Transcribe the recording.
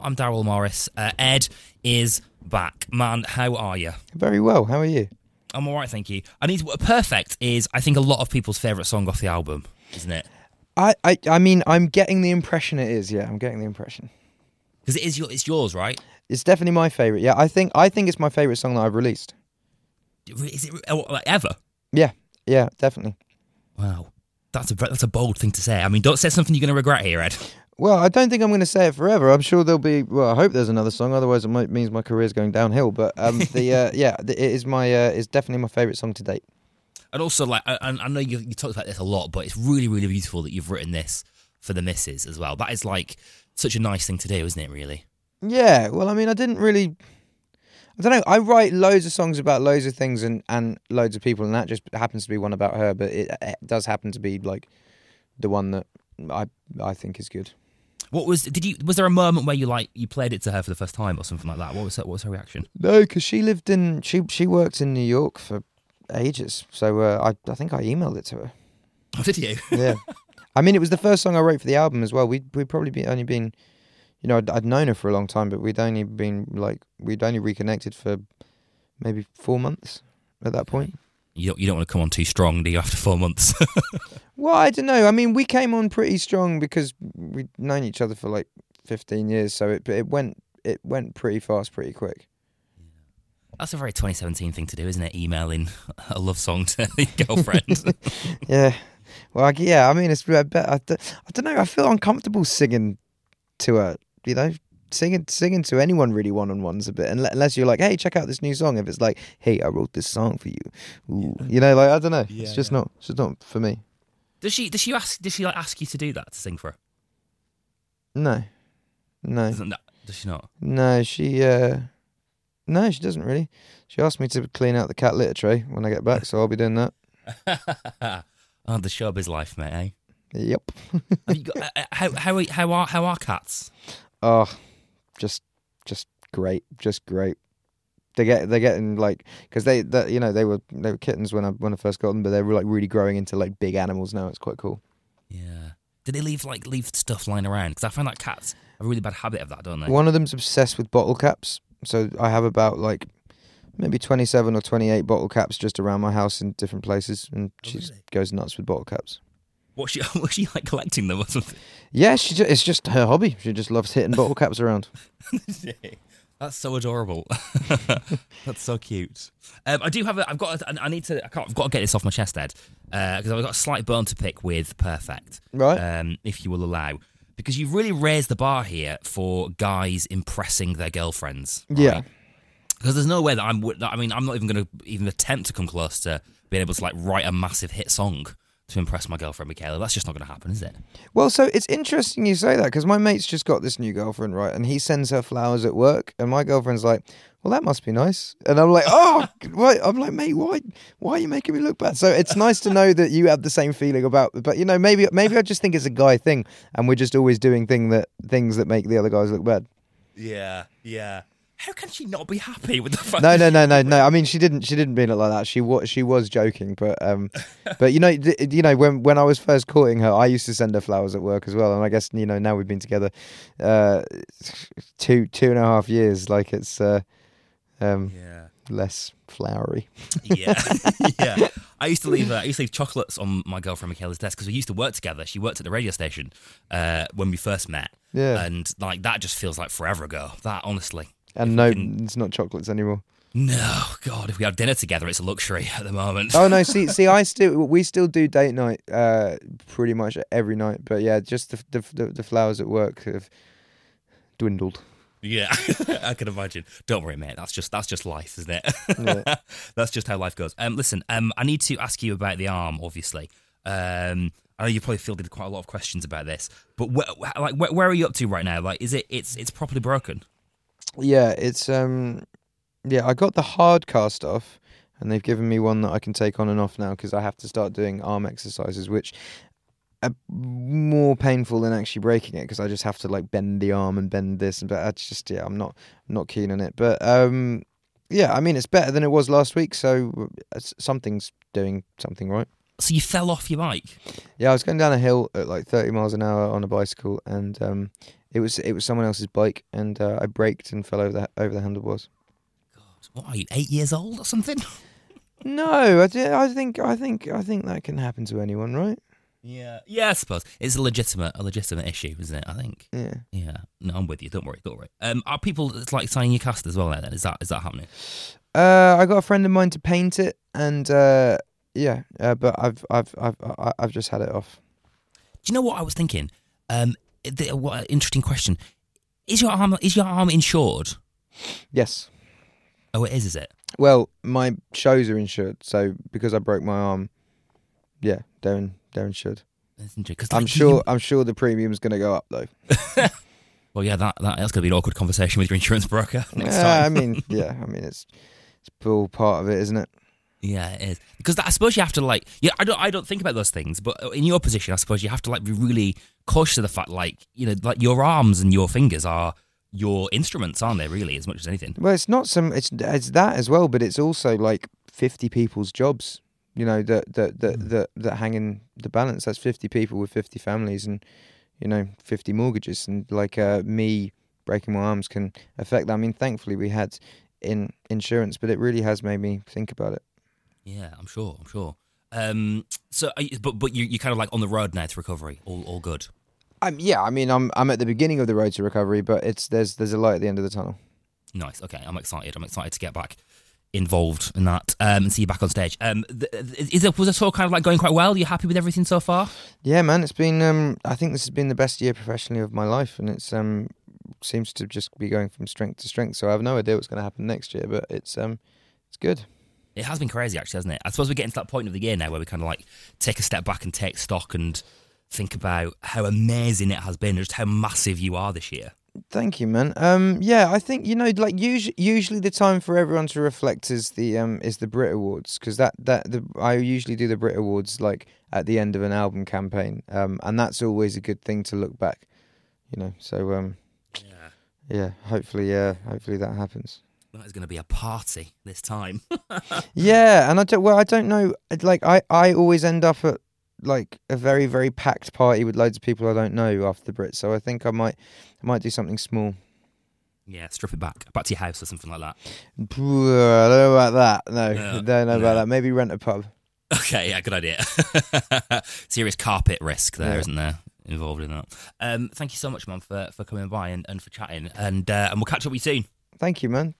I'm Daryl Morris. Ed is back. Man, how are you? Very well. How are you? I'm all right, thank you. Perfect is, I think, a lot of people's favourite song off the album, isn't it? I mean, I'm getting the impression it is. Yeah, I'm getting the impression. Because it's yours, right? It's definitely my favourite. Yeah, I think it's my favourite song that I've released. Is it like ever? Yeah, definitely. Wow, that's a bold thing to say. I mean, don't say something you're going to regret here, Ed. Well, I don't think I'm going to say it forever. I'm sure there'll be. Well, I hope there's another song. Otherwise, means my career's going downhill. But it is it's definitely my favourite song to date. And also, like, I know you talked about this a lot, but it's really, really beautiful that you've written this for the missus as well. That is like such a nice thing to do, isn't it? Really. Yeah. Well, I mean, I don't know. I write loads of songs about loads of things and loads of people, and that just happens to be one about her. But it does happen to be like the one that I think is good. Was there a moment where you played it to her for the first time or something like that? What was her reaction? No, because she worked in New York for ages, so I think I emailed it to her. Oh, did you? Yeah, I mean, it was the first song I wrote for the album as well. We'd probably only been, I'd known her for a long time, but we'd only reconnected for maybe 4 months at that point. You don't want to come on too strong, do you, after 4 months? Well, I don't know. I mean, we came on pretty strong because we'd known each other for like 15 years, so it went pretty fast, pretty quick. That's a very 2017 thing to do, isn't it? Emailing a love song to your girlfriend. Yeah. Well, I mean, it's. I don't know. I feel uncomfortable singing to her. Singing to anyone really one-on-one's a bit, unless you're like, hey, check out this new song. If it's like, hey, I wrote this song for you, ooh, I don't know. Yeah, it's just not for me. Does she ask you to do that, to sing for her? No. Does she not? No, she doesn't really. She asked me to clean out the cat litter tray when I get back, so I'll be doing that. Oh, the showbiz life, mate. Eh? Yep. Have you got, how are cats? Oh, just great, just great. They're getting like, because they were kittens when I first got them, but they're like really growing into like big animals now. It's quite cool. Yeah. Did they leave stuff lying around? Because I find that cats have a really bad habit of that, don't they? One of them's obsessed with bottle caps, so I have about like maybe 27 or 28 bottle caps just around my house in different places, and she goes nuts with bottle caps. Was she like collecting them or something? Yeah, it's just her hobby. She just loves hitting bottle caps around. That's so adorable. That's so cute. I've got to get this off my chest, Ed, because I've got a slight bone to pick with Perfect. Right. If you will allow. Because you've really raised the bar here for guys impressing their girlfriends. Right? Yeah. Because there's no way that I'm not even going to even attempt to come close to being able to like write a massive hit song to impress my girlfriend Michaela. That's just not going to happen, is it? Well, so it's interesting you say that, because my mate's just got this new girlfriend, right? And he sends her flowers at work, and my girlfriend's like, well, that must be nice. And I'm like, oh, what? I'm like, mate, why are you making me look bad? So it's nice to know that you have the same feeling about, but maybe I just think it's a guy thing, and we're just always doing things that make the other guys look bad. Yeah. How can she not be happy with the fact? No. I mean, she didn't mean it like that. She was joking, but when I was first courting her, I used to send her flowers at work as well. And I guess now we've been together 2.5 years. Like it's less flowery. Yeah. I used to leave chocolates on my girlfriend Michaela's desk because we used to work together. She worked at the radio station when we first met. Yeah, and like that just feels like forever ago. That honestly. And it's not chocolates anymore. No, God, if we have dinner together, it's a luxury at the moment. Oh no, see, we still do date night pretty much every night. But yeah, just the flowers at work have dwindled. Yeah, I can imagine. Don't worry, mate. That's just life, isn't it? Yeah. That's just how life goes. Listen, I need to ask you about the arm, obviously. I know you probably fielded quite a lot of questions about this, but where are you up to right now? Like, it's properly broken? Yeah, it's I got the hard cast off, and they've given me one that I can take on and off now because I have to start doing arm exercises, which are more painful than actually breaking it because I just have to like bend the arm and bend this, but that's just I'm not keen on it. But I mean it's better than it was last week, so something's doing something right. So you fell off your bike? Yeah, I was going down a hill at like 30 miles an hour on a bicycle, and It was someone else's bike, and I braked and fell over the handlebars. God, what are you, 8 years old or something? No, I think that can happen to anyone, right? Yeah, I suppose it's a legitimate issue, isn't it? I think. Yeah. No, I'm with you. Don't worry. Are people like signing your cast as well now? Then is that happening? I got a friend of mine to paint it, and but I've just had it off. Do you know what I was thinking? What an interesting question. Is your arm insured? Yes. Oh, it is it? Well, my shows are insured, so because I broke my arm, yeah, they're insured. That's interesting. I'm sure the premium's going to go up though. Well, yeah, that's going to be an awkward conversation with your insurance broker next time. I mean, it's all part of it, isn't it? Yeah, it is. Because I suppose you have to I don't think about those things, but in your position, I suppose you have to be really cautious of the fact, your arms and your fingers are your instruments, aren't they? Really, as much as anything. Well, it's not it's that as well, but it's also 50 people's jobs. That hang in the balance. That's 50 people with 50 families and 50 mortgages, and me breaking my arms can affect that. I mean, thankfully we had insurance, but it really has made me think about it. Yeah, I'm sure. So, but you kind of on the road now to recovery. All good. I'm at the beginning of the road to recovery, but there's a light at the end of the tunnel. Nice. Okay, I'm excited. To get back involved in that and see you back on stage. Was it all kind of going quite well? Are you happy with everything so far? Yeah, man. It's been. I think this has been the best year professionally of my life, and it's seems to just be going from strength to strength. So I have no idea what's going to happen next year, but it's good. It has been crazy, actually, hasn't it? I suppose we're getting to that point of the year now where we kind of take a step back and take stock and think about how amazing it has been, just how massive you are this year. Thank you, man. I think usually the time for everyone to reflect is the Brit Awards, because I usually do the Brit Awards at the end of an album campaign, and that's always a good thing to look back, So hopefully that happens. That is going to be a party this time. Yeah, and I don't know. I always end up at a very, very packed party with loads of people I don't know after the Brits. So I think I might do something small. Yeah, strip it back to your house or something like that. I don't know about that. No, don't know about that. Maybe rent a pub. Okay, yeah, good idea. Serious carpet risk there, isn't there? Involved in that. Thank you so much, man, for coming by and for chatting. And we'll catch up with you soon. Thank you, man.